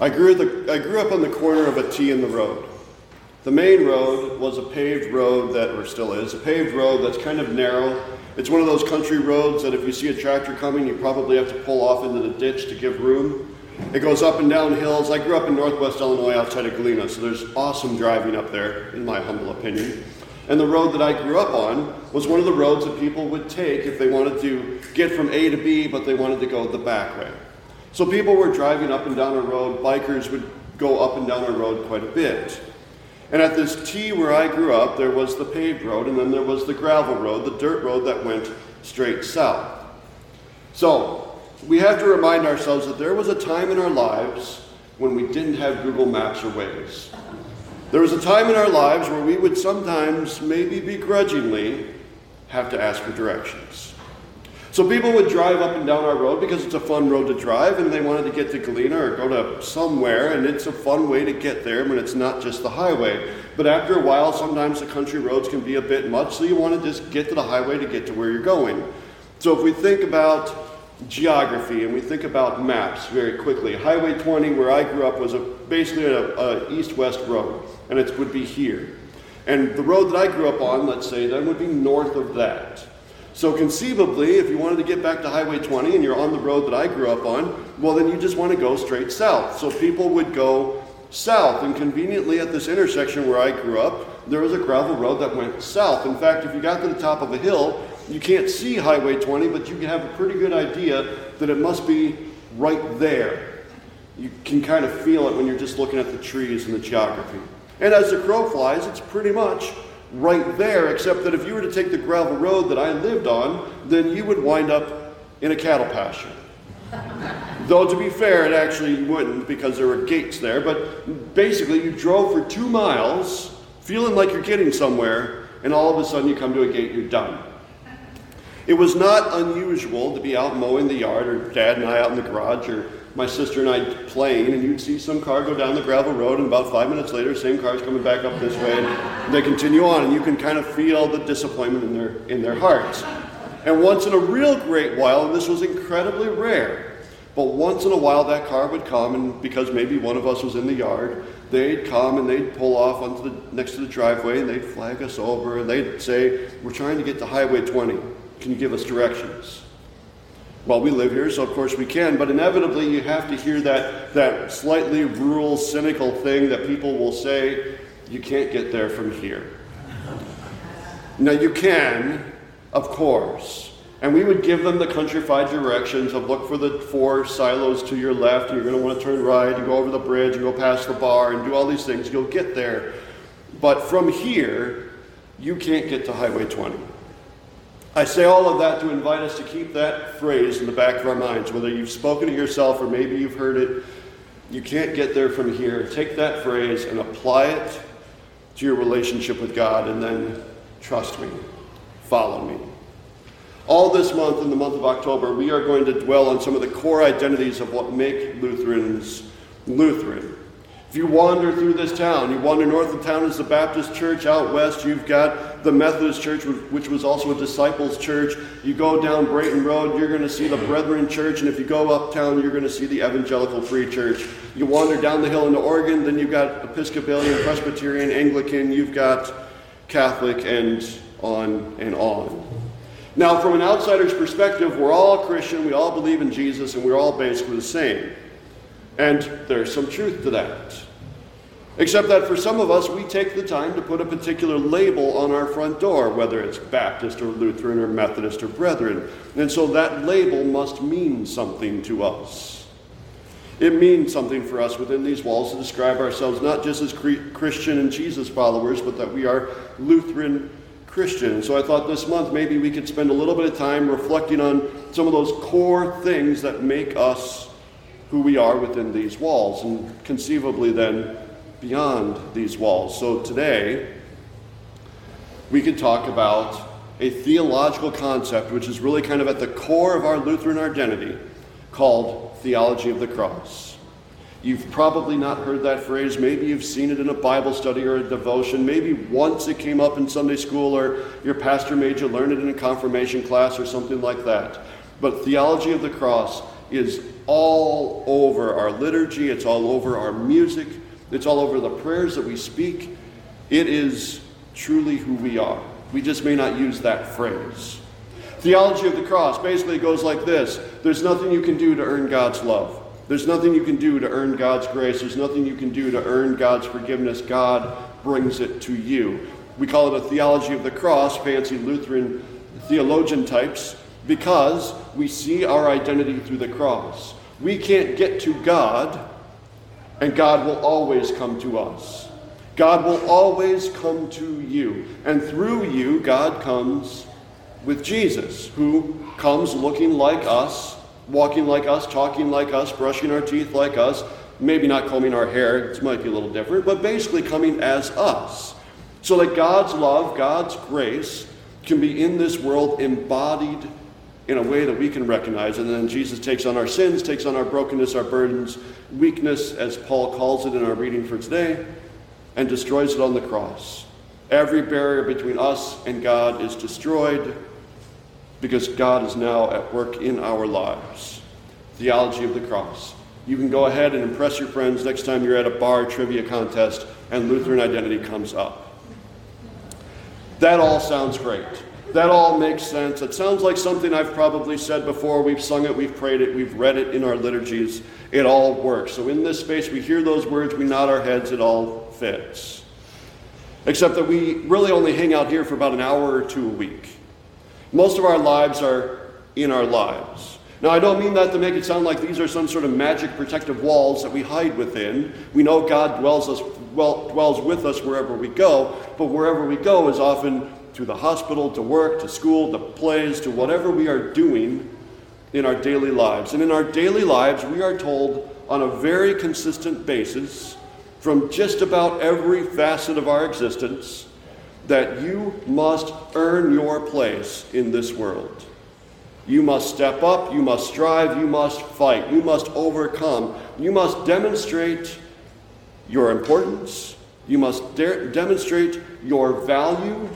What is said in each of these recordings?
I grew up on the corner of a T in the road. The main road was a paved road or still is, a paved road that's kind of narrow. It's one of those country roads that if you see a tractor coming, you probably have to pull off into the ditch to give room. It goes up and down hills. I grew up in northwest Illinois outside of Galena, so there's awesome driving up there, in my humble opinion. And the road that I grew up on was one of the roads that people would take if they wanted to get from A to B, but they wanted to go the back way. So people were driving up and down a road. Bikers would go up and down a road quite a bit. And at this T where I grew up, there was the paved road, and then there was the gravel road, the dirt road that went straight south. So we have to remind ourselves that there was a time in our lives when we didn't have Google Maps or Waze. There was a time in our lives where we would sometimes, maybe begrudgingly, have to ask for directions. So people would drive up and down our road because it's a fun road to drive, and they wanted to get to Galena or go to somewhere, and it's a fun way to get there when it's not just the highway. But after a while, sometimes the country roads can be a bit much, so you want to just get to the highway to get to where you're going. So if we think about geography and we think about maps very quickly, Highway 20, where I grew up, was basically a east-west road, and it would be here. And the road that I grew up on, let's say, then would be north of that. So conceivably, if you wanted to get back to Highway 20 and you're on the road that I grew up on, well, then you just want to go straight south. So people would go south, and conveniently at this intersection where I grew up, there was a gravel road that went south. In fact, if you got to the top of a hill, you can't see Highway 20, but you can have a pretty good idea that it must be right there. You can kind of feel it when you're just looking at the trees and the geography. And as the crow flies, it's pretty much right there, except that if you were to take the gravel road that I lived on, then you would wind up in a cattle pasture. Though to be fair, it actually wouldn't because there were gates there, but basically you drove for 2 miles feeling like you're getting somewhere, and all of a sudden you come to a gate and you're done. It was not unusual to be out mowing the yard, or Dad and I out in the garage, or my sister and I playing, and you'd see some car go down the gravel road, and about 5 minutes later, same car's coming back up this way, and they continue on, and you can kind of feel the disappointment in their hearts. And once in a real great while, and this was incredibly rare, but once in a while that car would come, and because maybe one of us was in the yard, they'd come and they'd pull off next to the driveway, and they'd flag us over, and they'd say, "We're trying to get to Highway 20. Can you give us directions?" Well, we live here, so of course we can, but inevitably you have to hear that slightly rural, cynical thing that people will say, "You can't get there from here." Now you can, of course, and we would give them the countrified directions of look for the 4 silos to your left, and you're going to want to turn right, you go over the bridge, you go past the bar, and do all these things, you'll get there. But from here, you can't get to Highway 20. I say all of that to invite us to keep that phrase in the back of our minds, whether you've spoken it yourself or maybe you've heard it. You can't get there from here. Take that phrase and apply it to your relationship with God, and then trust me, follow me. All this month, in the month of October, we are going to dwell on some of the core identities of what make Lutherans Lutheran. If you wander through this town, you wander north of town is the Baptist church. Out west, you've got the Methodist church, which was also a disciples church. You go down Brayton Road, you're going to see the Brethren church. And if you go uptown, you're going to see the Evangelical Free Church. You wander down the hill into Oregon, then you've got Episcopalian, Presbyterian, Anglican, you've got Catholic, and on and on. Now, from an outsider's perspective, we're all Christian, we all believe in Jesus, and we're all basically the same. And there's some truth to that. Except that for some of us, we take the time to put a particular label on our front door, whether it's Baptist or Lutheran or Methodist or Brethren. And so that label must mean something to us. It means something for us within these walls to describe ourselves not just as Christian and Jesus followers, but that we are Lutheran Christian. So I thought this month maybe we could spend a little bit of time reflecting on some of those core things that make us who we are within these walls, and conceivably then beyond these walls. So today, we could talk about a theological concept which is really kind of at the core of our Lutheran identity, called theology of the cross. You've probably not heard that phrase. Maybe you've seen it in a Bible study or a devotion. Maybe once it came up in Sunday school, or your pastor made you learn it in a confirmation class or something like that. But theology of the cross is all over our liturgy. It's all over our music. It's all over the prayers that we speak. It is truly who we are. We just may not use that phrase. Theology of the cross basically goes like this. There's nothing you can do to earn God's love. There's nothing you can do to earn God's grace. There's nothing you can do to earn God's forgiveness. God brings it to you. We call it a theology of the cross, fancy Lutheran theologian types, because we see our identity through the cross. We can't get to God, and God will always come to us. God will always come to you. And through you, God comes with Jesus, who comes looking like us, walking like us, talking like us, brushing our teeth like us, maybe not combing our hair, it might be a little different, but basically coming as us. So that God's love, God's grace, can be in this world embodied in a way that we can recognize. And then Jesus takes on our sins, takes on our brokenness, our burdens, weakness, as Paul calls it in our reading for today, and destroys it on the cross. Every barrier between us and God is destroyed because God is now at work in our lives. Theology of the cross. You can go ahead and impress your friends next time you're at a bar trivia contest and Lutheran identity comes up. That all sounds great. That all makes sense. It sounds like something I've probably said before. We've sung it, we've prayed it, we've read it in our liturgies. It all works. So in this space, we hear those words, we nod our heads, it all fits. Except that we really only hang out here for about an hour or two a week. Most of our lives are in our lives. Now, I don't mean that to make it sound like these are some sort of magic protective walls that we hide within. We know God dwells with us wherever we go, but wherever we go is often to the hospital, to work, to school, to plays, to whatever we are doing in our daily lives. And in our daily lives, we are told on a very consistent basis from just about every facet of our existence that you must earn your place in this world. You must step up, you must strive, you must fight, you must overcome, you must demonstrate your importance, you must demonstrate your value.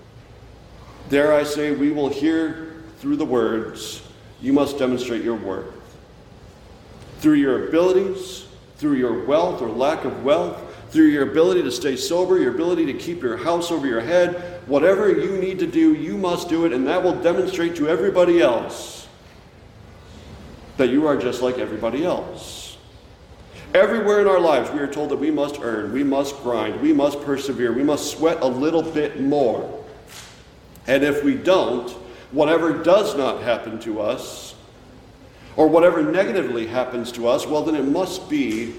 Dare I say, we will hear through the words, you must demonstrate your worth. Through your abilities, through your wealth or lack of wealth, through your ability to stay sober, your ability to keep your house over your head, whatever you need to do, you must do it, and that will demonstrate to everybody else that you are just like everybody else. Everywhere in our lives, we are told that we must earn, we must grind, we must persevere, we must sweat a little bit more. And if we don't, whatever does not happen to us, or whatever negatively happens to us, well, then it must be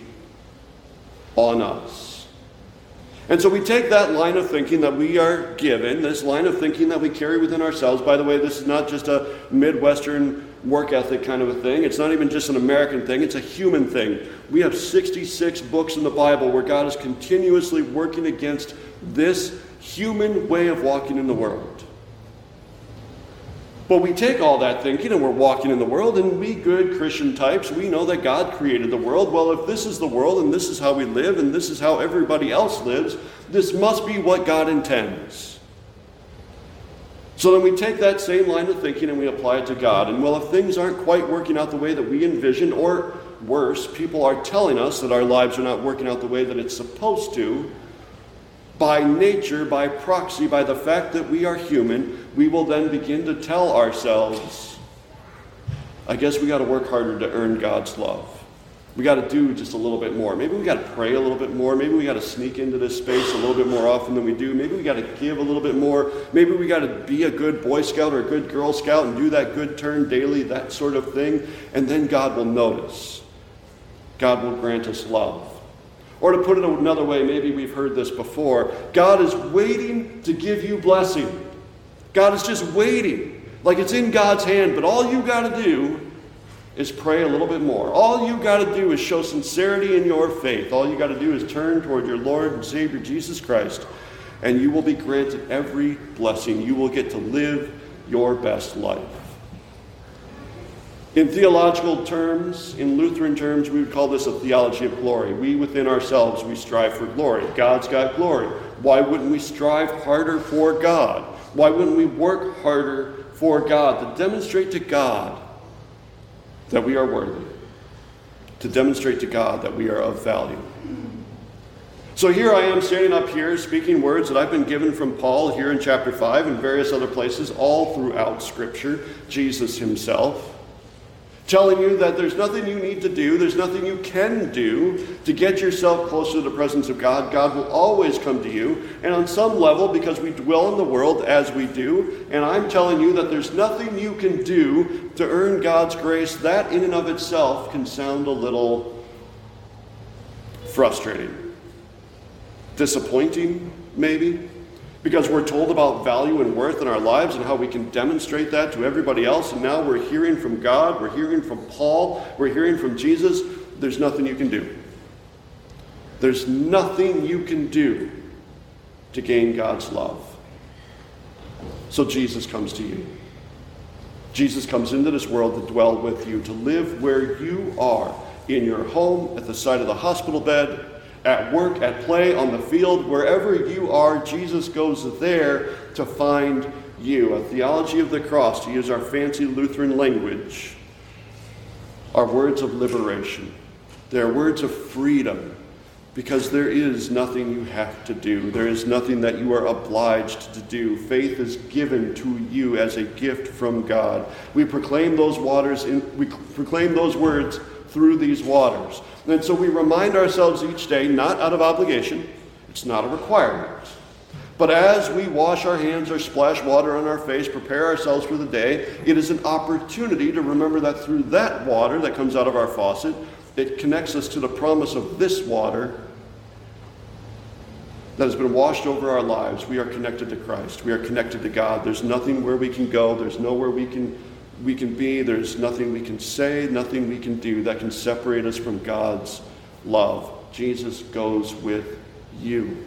on us. And so we take that line of thinking that we are given, this line of thinking that we carry within ourselves. By the way, this is not just a Midwestern work ethic kind of a thing. It's not even just an American thing. It's a human thing. We have 66 books in the Bible where God is continuously working against this human way of walking in the world. But we take all that thinking and we're walking in the world, and we good Christian types, we know that God created the world. Well, if this is the world and this is how we live and this is how everybody else lives, this must be what God intends. So then we take that same line of thinking and we apply it to God. And well, if things aren't quite working out the way that we envision, or worse, people are telling us that our lives are not working out the way that it's supposed to, by nature, by proxy, by the fact that we are human, we will then begin to tell ourselves, I guess we got to work harder to earn God's love. We got to do just a little bit more. Maybe we got to pray a little bit more. Maybe we got to sneak into this space a little bit more often than we do. Maybe we got to give a little bit more. Maybe we got to be a good Boy Scout or a good Girl Scout and do that good turn daily, that sort of thing. And then God will notice. God will grant us love. Or to put it another way, maybe we've heard this before, God is waiting to give you blessing. God is just waiting, like it's in God's hand, but all you got to do is pray a little bit more. All you got to do is show sincerity in your faith. All you got to do is turn toward your Lord and Savior Jesus Christ, and you will be granted every blessing. You will get to live your best life. In theological terms, in Lutheran terms, we would call this a theology of glory. We within ourselves, we strive for glory. God's got glory. Why wouldn't we strive harder for God? Why wouldn't we work harder for God to demonstrate to God that we are worthy, to demonstrate to God that we are of value. So here I am standing up here speaking words that I've been given from Paul here in chapter 5 and various other places all throughout Scripture, Jesus himself, telling you that there's nothing you need to do, there's nothing you can do to get yourself closer to the presence of God. God will always come to you, and on some level, because we dwell in the world as we do, and I'm telling you that there's nothing you can do to earn God's grace, that in and of itself can sound a little frustrating. Disappointing, maybe, because we're told about value and worth in our lives and how we can demonstrate that to everybody else, and now we're hearing from God, we're hearing from Paul, we're hearing from Jesus. There's nothing you can do. There's nothing you can do to gain God's love. So Jesus comes to you. Jesus comes into this world to dwell with you, to live where you are, in your home, at the side of the hospital bed, at work, at play, on the field, wherever you are, Jesus goes there to find you. A theology of the cross, to use our fancy Lutheran language, are words of liberation. They're words of freedom, because there is nothing you have to do. There is nothing that you are obliged to do. Faith is given to you as a gift from God. We proclaim those words through these waters. And so we remind ourselves each day, not out of obligation, it's not a requirement, but as we wash our hands or splash water on our face, prepare ourselves for the day, it is an opportunity to remember that through that water that comes out of our faucet, it connects us to the promise of this water that has been washed over our lives. We are connected to Christ. We are connected to God. There's nothing where we can go. There's nowhere we can be. There's nothing we can say, nothing we can do that can separate us from God's love. Jesus goes with you.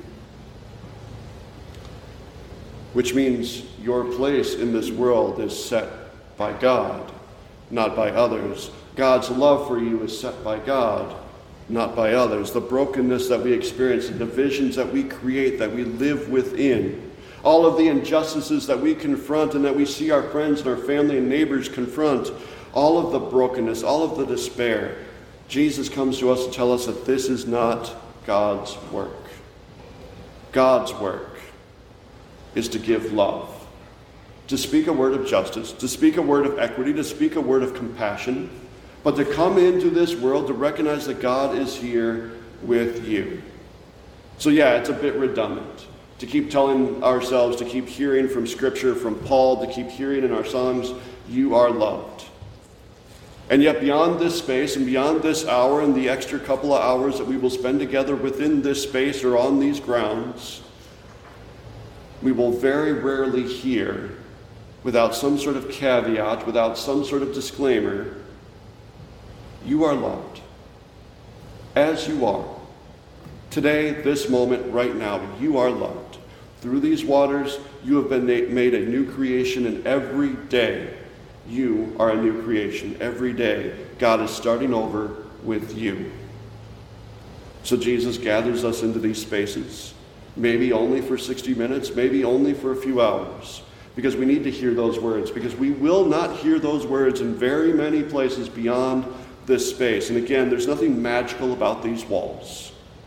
Which means your place in this world is set by God, not by others. God's love for you is set by God, not by others. The brokenness that we experience, the divisions that we create, that we live within, all of the injustices that we confront and that we see our friends and our family and neighbors confront, all of the brokenness, all of the despair, Jesus comes to us to tell us that this is not God's work. God's work is to give love, to speak a word of justice, to speak a word of equity, to speak a word of compassion, but to come into this world to recognize that God is here with you. So yeah, it's a bit redundant to keep telling ourselves, to keep hearing from Scripture, from Paul, to keep hearing in our songs, you are loved. And yet beyond this space and beyond this hour and the extra couple of hours that we will spend together within this space or on these grounds, we will very rarely hear, without some sort of caveat, without some sort of disclaimer, you are loved as you are. Today, this moment, right now, you are loved. Through these waters, you have been made a new creation, and every day you are a new creation. Every day, God is starting over with you. So Jesus gathers us into these spaces, maybe only for 60 minutes, maybe only for a few hours, because we need to hear those words, because we will not hear those words in very many places beyond this space. And again, there's nothing magical about these walls.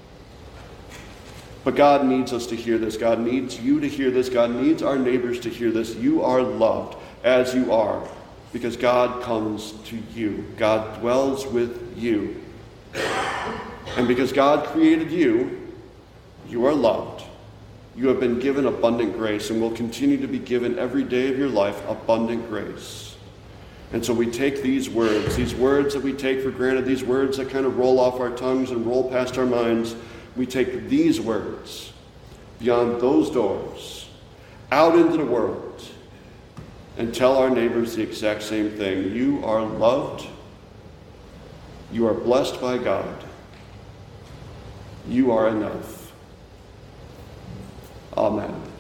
But God needs us to hear this. God needs you to hear this. God needs our neighbors to hear this. You are loved as you are, because God comes to you. God dwells with you. And because God created you, you are loved. You have been given abundant grace and will continue to be given every day of your life abundant grace. And so we take these words that we take for granted, these words that kind of roll off our tongues and roll past our minds, we take these words beyond those doors, out into the world, and tell our neighbors the exact same thing. You are loved. You are blessed by God. You are enough. Amen.